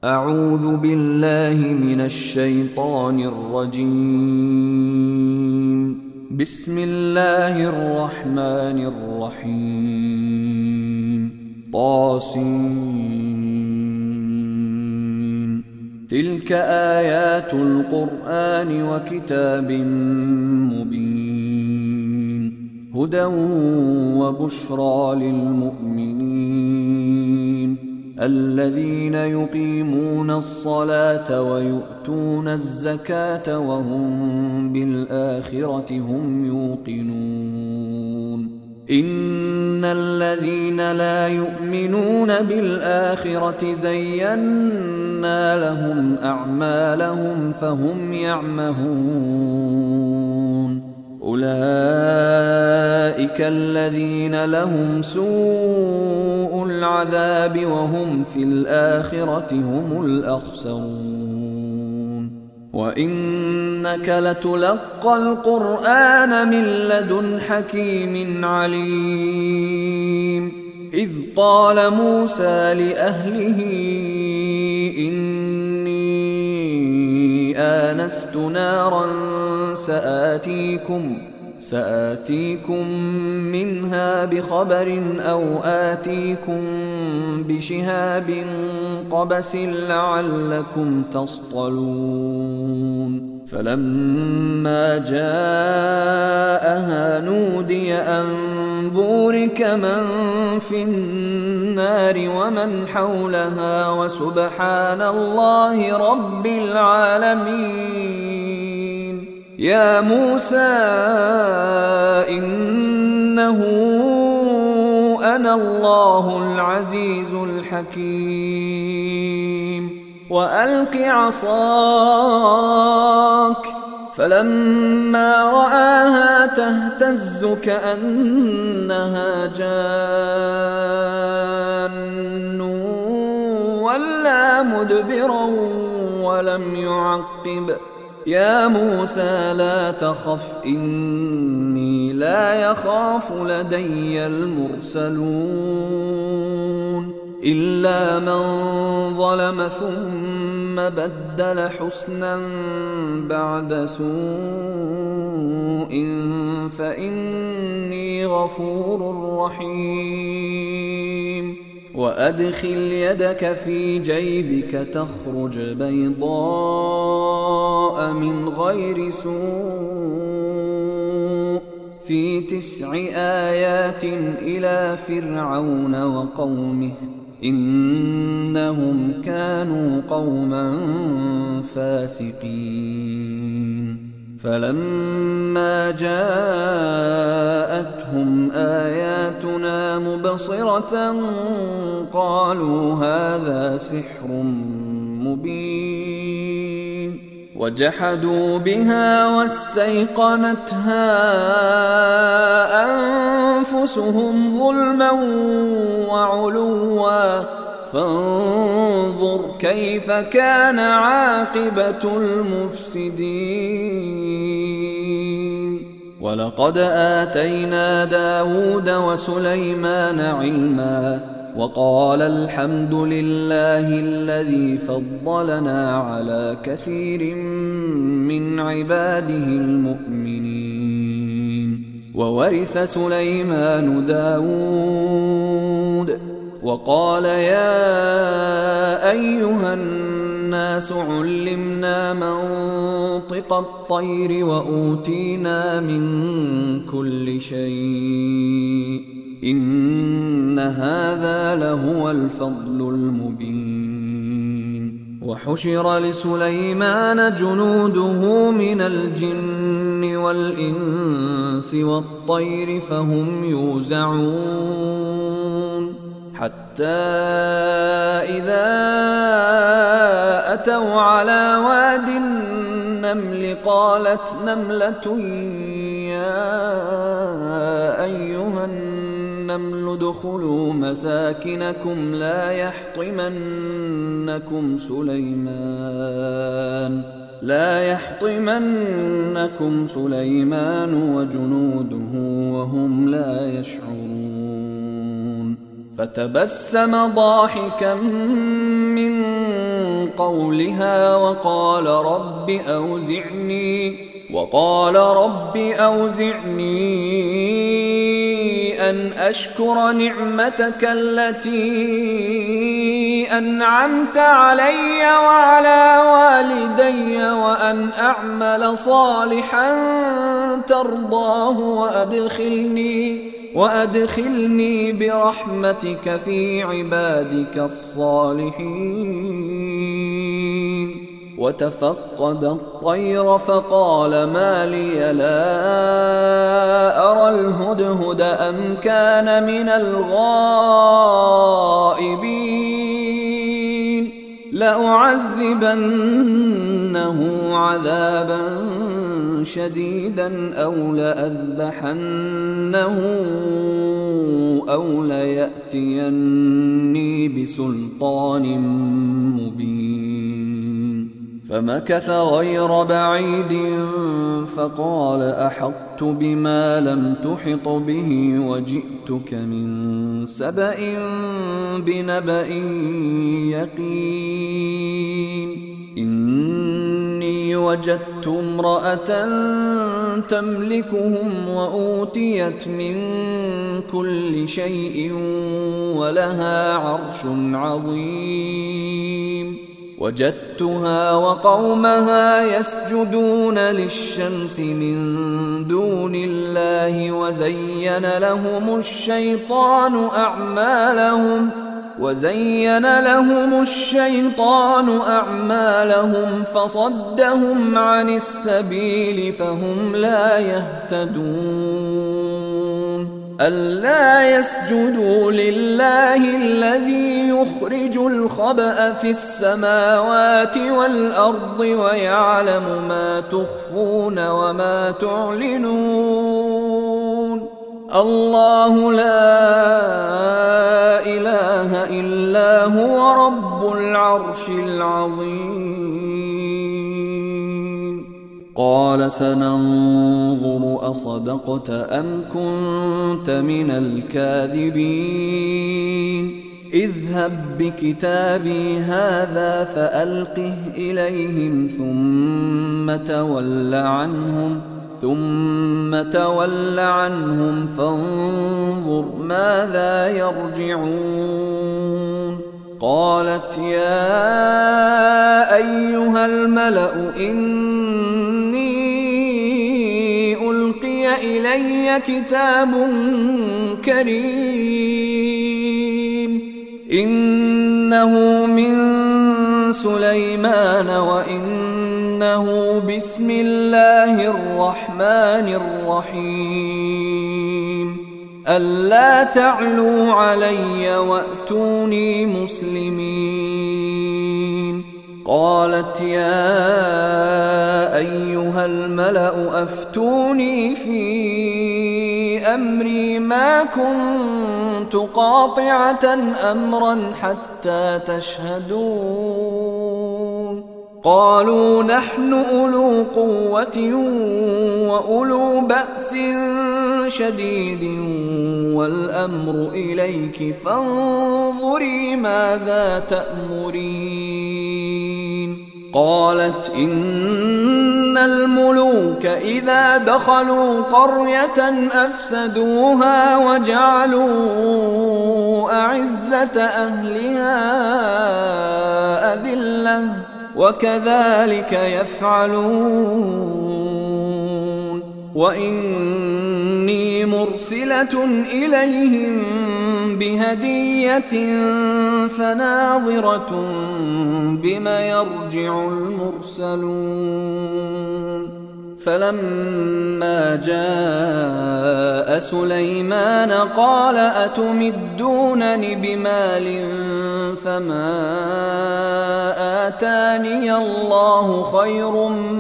أعوذ بالله من الشيطان الرجيم. بسم الله الرحمن الرحيم. طاسين. تلك آيات القرآن وكتاب مبين، هدى وبشرى للمؤمنين الذين يقيمون الصلاة ويؤتون الزكاة وهم بالآخرة هم يوقنون. إن الذين لا يؤمنون بالآخرة زينا لهم أعمالهم فهم يعمهون. أولئك الذين لهم سوء العذاب وهم في الآخرة هم الأخسرون. وإنك لتلقى القرآن من لدن حكيم عليم. إذ قال موسى لأهله إني آنست نارا سآتيكم منها بخبر أو آتيكم بشهاب قبس لعلكم تصطلون. فلما جاءها نودي أن بورك من في النار ومن حولها وسبحان الله رب العالمين. يا موسى إنه أنا الله العزيز الحكيم. وألق عصاك. فلما رآها تهتز كأنها جان ولا مدبرا ولم يعقب. يا موسى لا تخف إني لا يخاف لدي المرسلون إلا من ظلم ثم بدل حسنا بعد سوء فإني غفور رحيم. وأدخل يدك في جيبك تخرج بيضاء من غير سوء في 9 آيات إلى فرعون وقومه إنهم كانوا قوما فاسقين. فلما جاءتهم آياتنا مبصرة قالوا هذا سحر مبين. وجحدوا بها واستيقنتها أنفسهم ظلما وعلوا فانظر كيف كان عاقبة المفسدين. ولقد آتينا داود وسليمان علما وقال الحمد لله الذي فضلنا على كثير من عباده المؤمنين. وورث سليمان داود وقال يا أيها الناس علمنا منطق الطير وأوتينا من كل شيء إن هذا لهو الفضل المبين. وحشر لسليمان جنوده من الجن والإنس والطير فهم يوزعون حتى إذا أتوا على واد النمل قالت نملة يا أيها النمل ادخلوا مساكنكم لا يحطمنكم سليمان وجنوده وهم لا يشعرون. فتبسم ضاحكا من قولها وقال رب أوزعني أن أشكر نعمتك التي أنعمت علي وعلى والدي وأن أعمل صالحا ترضاه وأدخلني برحمتك في عبادك الصالحين. وتفقد الطير فقال ما لي لا أرى الهدهد أم كان من الغائبين لأعذبنه عذابا شديدا أو لأذبحنه أو ليأتيني بسلطان مبين. فمكث غير بعيد فقال أحطت بما لم تحط به وجئتك من سبأ بنبأ يقين. إني وجدت امرأة تملكهم وأوتيت من كل شيء ولها عرش عظيم. وجدتها وقومها يسجدون للشمس من دون الله وزين لهم الشيطان أعمالهم فصدهم عن السبيل فهم لا يهتدون. ألا يسجدوا لله الذي يخرج الخبأ في السماوات والأرض ويعلم ما تخفون وما تعلنون. الله لا إله إلا هو رب العرش العظيم. قال سننظر أصدقت أم كنت من الكاذبين. اذهب بكتابي هذا فألقه إليهم ثم تول عنهم فانظر ماذا يرجعون. قالت يا أيها الملأ إني ألقي إلي كتاب كريم إنه من سليمان وإنه بسم الله الرحمن الرحيم. ألا تعلوا علي وأتوني مسلمين. قالت يا أيها الملأ أفتوني في أمري ما كنت قاطعة أمرا حتى تشهدون. قالوا نحن أولو قوة وأولو بأس شديد والأمر إليك فانظري ماذا تأمرين. قالت إن الملوك إذا دخلوا قرية أفسدوها وجعلوا أعزة أهلها أذلة وكذلك يفعلون. وإني مرسلة إليهم بهدية فناظرة بما يرجع المرسلون. فلما جاء سليمان قال أتمدونني بمال فما آتاني الله خير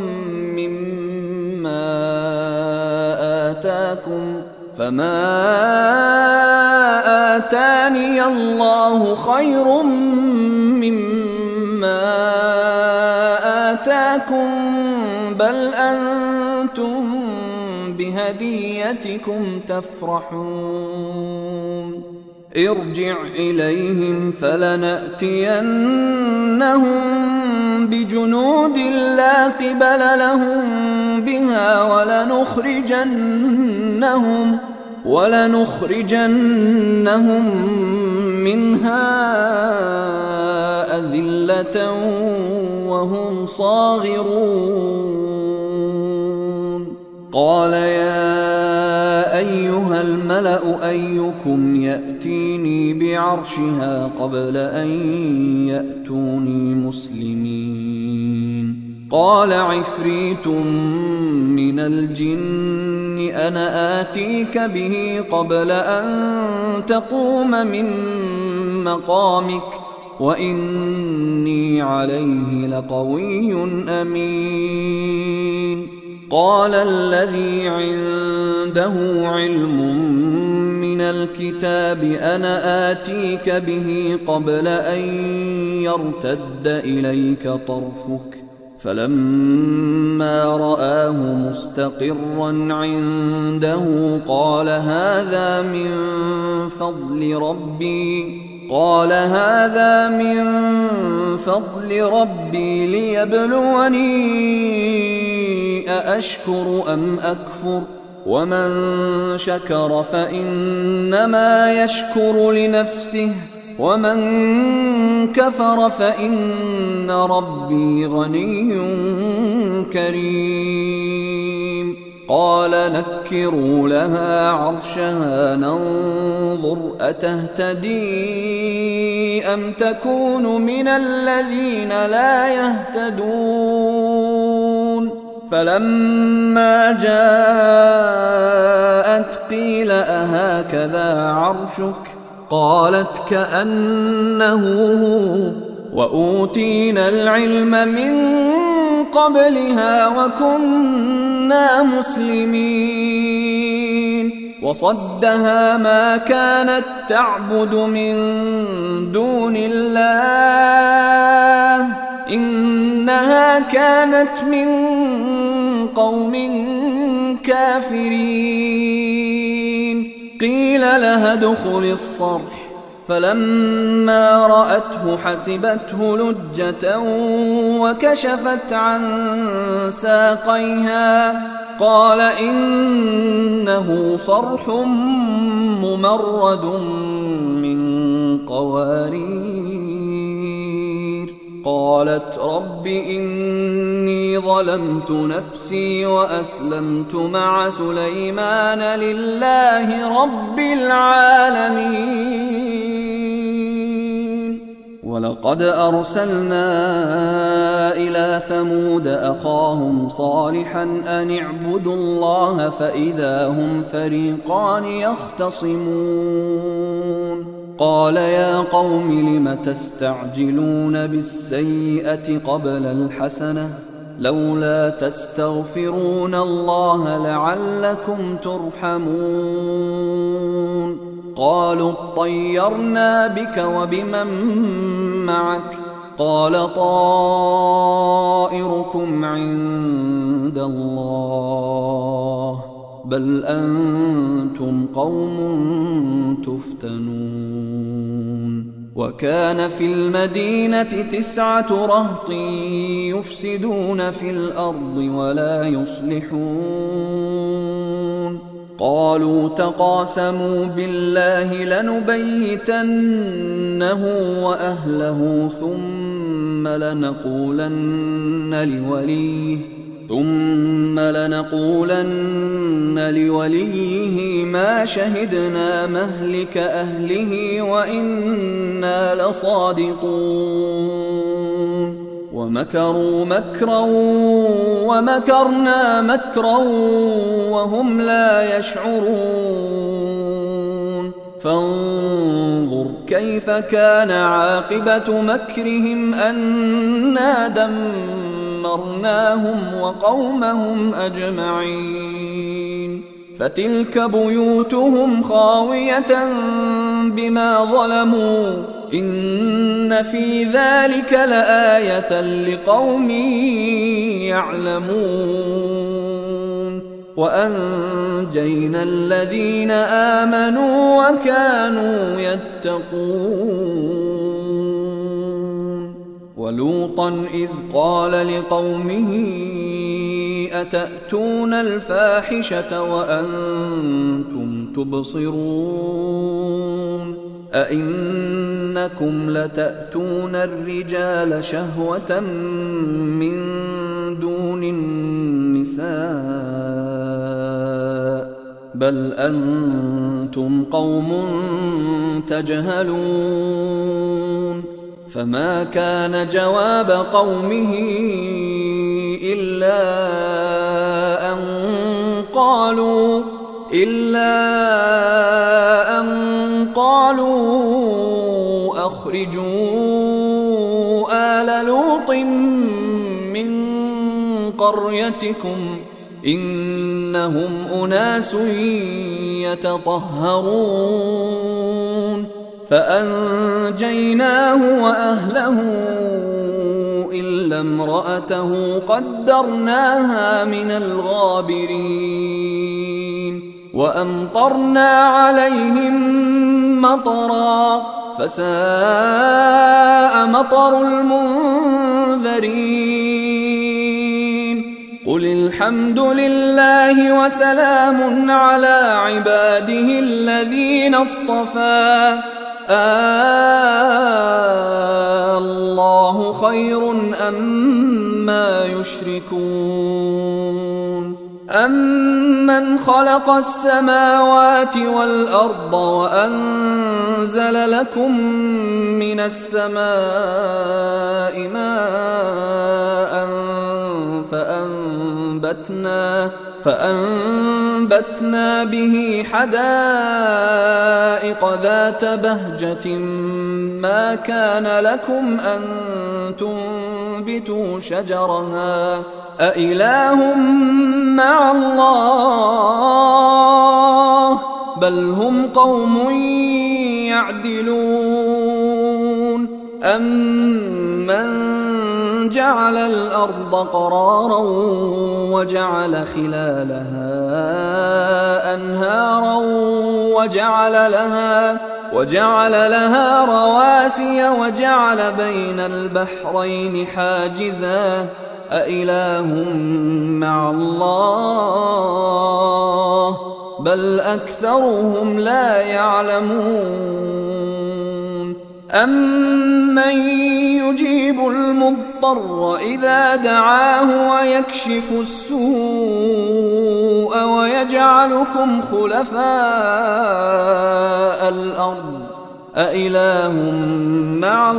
مما آتاكم بل أنتم بهديتكم تفرحون. ارجع إليهم فلنأتينهم بجنود لا قبل لهم بها ولنخرجنهم منها أذلة وهم صاغرون قال يا أيها الملأ أيكم يأتيني بعرشها قبل أن يأتوني مسلمين قال عفريت من الجن أنا آتيك به قبل أن تقوم من مقامك وإني عليه لقوي أمين قال الذي عنده علم من الكتاب أنا آتيك به قبل أن يرتد إليك طرفك فلما رآه مستقرا عنده قال هذا من فضل ربي ليبلوني أأشكر أم أكفر ومن شكر فإنما يشكر لنفسه ومن كفر فإن ربي غني كريم قال نكروا لها عرشها ننظر أتهتدي أم تكون من الذين لا يهتدون فلما جاءت قيل أهكذا عرشك قالت كأنه هو وأوتينا العلم من قبلها وكنا مسلمين وصدها ما كانت تعبد من دون الله إنها كانت من قوم كافرين قيل لها ادخل الصرح فلما رأته حسبته لجة وكشفت عن ساقيها قال إنه صرح ممرد من قوارير قالت رب إني ظلمت نفسي وأسلمت مع سليمان لله رب العالمين ولقد أرسلنا إلى ثمود أخاهم صالحا أن اعبدوا الله فإذا هم فريقان يختصمون قال يا قوم لم تستعجلون بالسيئة قبل الحسنة لولا تستغفرون الله لعلكم ترحمون قالوا اطيرنا بك وبمن معك قال طائركم عند الله بل أنتم قوم تفتنون وكان في المدينة 9 رهط يفسدون في الأرض ولا يصلحون قالوا تقاسموا بالله لنبيتنه وأهله ثم لنقولن لوليه ما شهدنا مهلك أهله وإنا لصادقون ومكروا مكرا ومكرنا مكرا وهم لا يشعرون فانظر كيف كان عاقبة مكرهم أنا دمرناهم وقومهم أجمعين فتلك بيوتهم خاوية بما ظلموا إن في ذلك لآية لقوم يعلمون وأنجينا الذين آمنوا وكانوا يتقون ولوطا إذ قال لقومه أتأتون الفاحشة وأنتم تبصرون أئنكم لتأتون الرجال شهوة من دون النساء بل أنتم قوم تجهلون فما كان جواب قومه إلا أن قالوا أخرجوا آل لوط من قريتكم إنهم أناس يتطهرون فأنجيناه وأهله إلا امرأته قدرناها من الغابرين وأمطرنا عليهم مطرا فساء مطر المنذرين قل الحمد لله وسلام على عباده الذين اصطفى الله خير أما يشركون أمن خلق السماوات والأرض وأنزل لكم من السماء ماء فأنبتنا به حدائق ذات بهجة ما كان لكم أن تنبتوا شجرها أإله مع الله بل هم قوم يعدلون أمن جعل الأرض قرارا وجعل خلالها أنهارا وجعل لها رواسي وجعل بين البحرين حاجزا أإله مع الله بل أكثرهم لا يعلمون أمن يجيب المضطر إذا دعاه ويكشف السوء ويجعلكم خلفاء الأرض أإله مع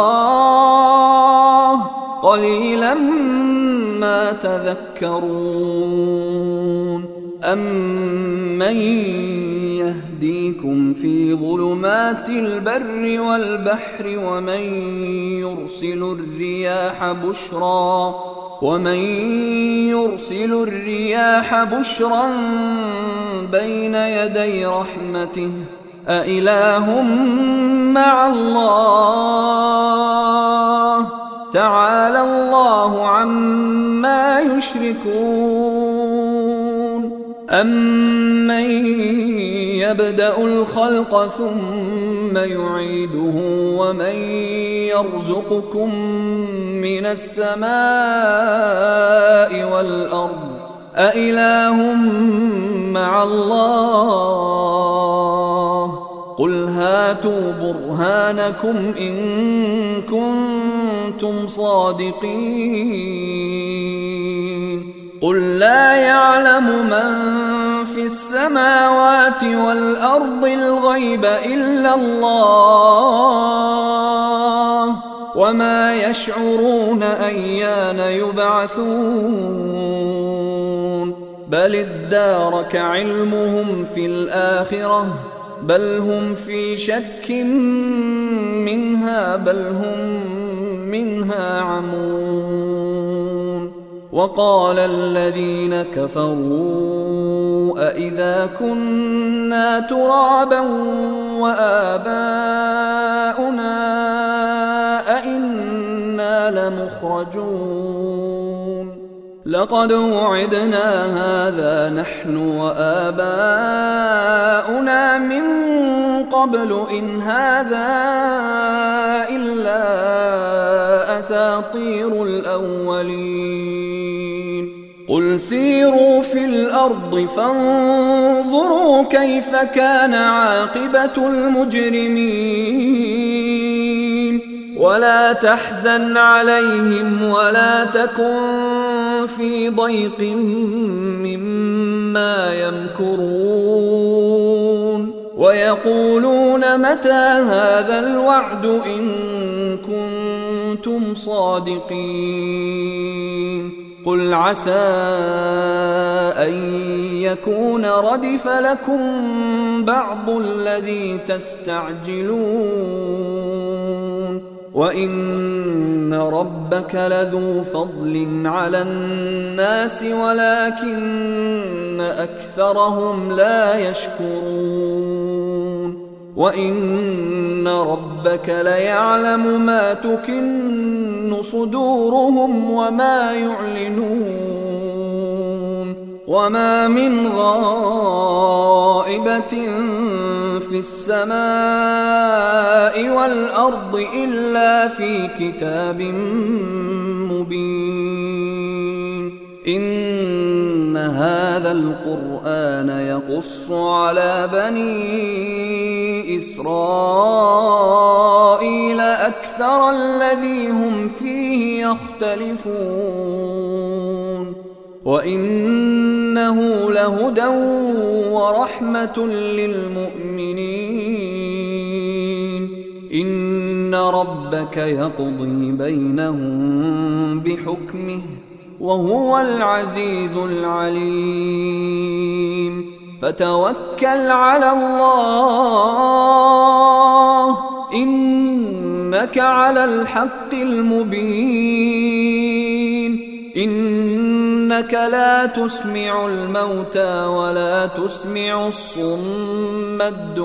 الله قليلا ما تذكرون أمن يهديكم في ظلمات البر والبحر ومن يرسل الرياح بشرا بين يدي رحمته أإله مع الله تعالى الله عما يشركون أمن يبدأ الخلق ثم يعيده ومن يرزقكم من السماء والأرض أإله مع الله قل هاتوا برهانكم إن كنتم صادقين قل لا يعلم من في السماوات والأرض الغيب إلا الله وما يشعرون أيان يبعثون بل ادارك علمهم في الآخرة بل هم في شك منها بل هم منها عمون وقال الذين كفروا أإذا كنا ترابا وآباؤنا أإنا لمخرجون لقد وعدنا هذا نحن وآباؤنا من قبل إن هذا إلا أساطير الأولين قل سيروا في الأرض فانظروا كيف كان عاقبة المجرمين ولا تحزن عليهم ولا تكن في ضيق مما يمكرون ويقولون متى هذا الوعد إن كنتم صادقين قل عسى أن يكون ردف لكم بعض الذي تستعجلون وإن ربك لذو فضل على الناس ولكن أكثرهم لا يشكرون وإن ربك ليعلم ما تكن صدورهم وما يعلنون وما من غائبة في السماء والأرض إلا في كتاب مبين إن هذا القرآن يقص على بني إسرائيل أكثر الذي هم فيه يختلفون وإنه لهدى ورحمة للمؤمنين إن ربك يقضي بينهم بحكمه وهو العزيز العليم فتوكل على الله إنك على الحق المبين إنك لا تسمع الموتى ولا تسمع الصم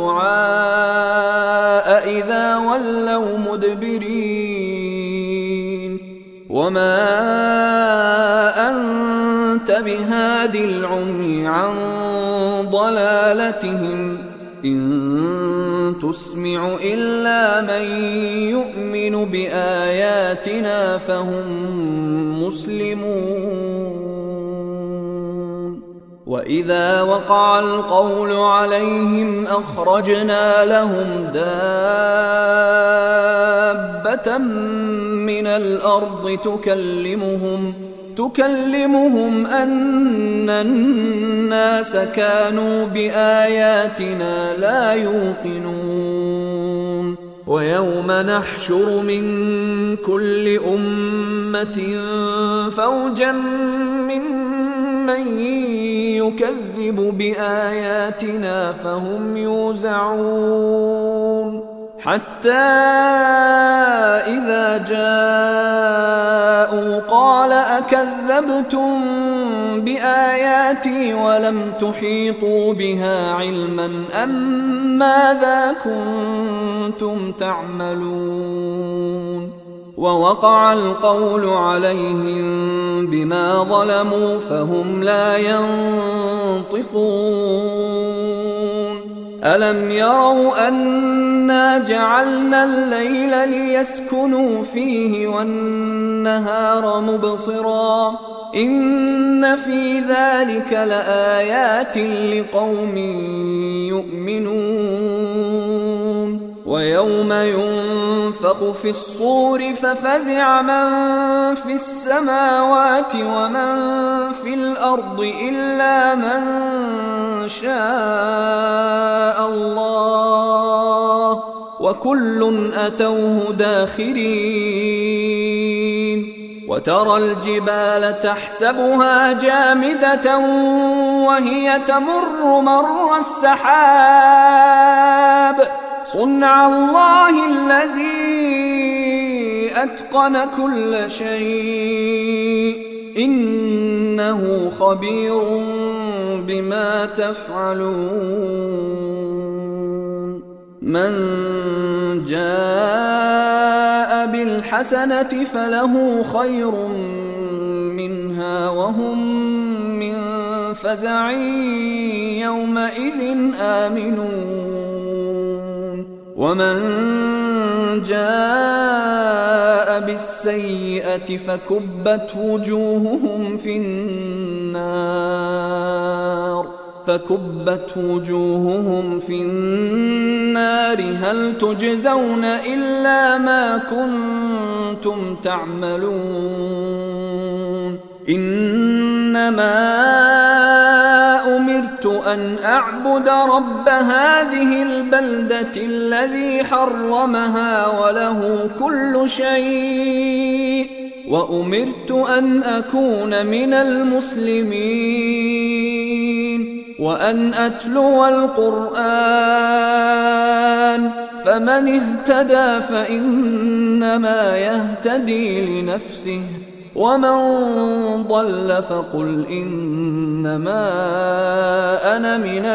الدعاء إذا ولوا مدبرين وما أنت بهاد العمي عن ضلالتهم إن تسمع إلا من يؤمن بآياتنا فهم مسلمون وإذا وقع القول عليهم أخرجنا لهم دابة من الأرض تكلمهم أن الناس كانوا بآياتنا لا يوقنون ويوم نحشر من كل أمة فوجا ممن يكذب بآياتنا فهم يوزعون حتى إذا جاءوا قال أكذبتم بآياتي ولم تحيطوا بها علما أم ماذا كنتم تعملون ووقع القول عليهم بما ظلموا فهم لا ينطقون ألم يروا أنا جعلنا الليل ليسكنوا فيه والنهار مبصرا إن في ذلك لآيات لقوم يؤمنون ويوم ينفخ في الصور ففزع من في السماوات ومن في الأرض إلا من شاء الله وكل أتوه داخرين وترى الجبال تحسبها جامدة وهي تمر مر السحاب صنع الله الذي أتقن كل شيء إنه خبير بما تفعلون من جاء بالحسنة فله خير منها وهم من فزع يومئذ آمنون ومن جاء بالسيئة فكبت وجوههم في النار هل تجزون إلا ما كنتم تعملون إنما أمرت أن أعبد رب هذه البلدة الذي حرمها وله كل شيء وأمرت أن أكون من المسلمين وأن أتلو القرآن فمن اهتدى فإنما يهتدي لنفسه ومن ضل فقل إنما أنا من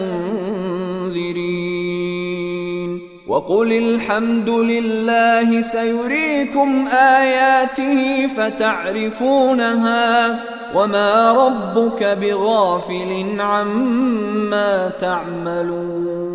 المنذرين وقل الحمد لله سيريكم آياته فتعرفونها وما ربك بغافل عما تعملون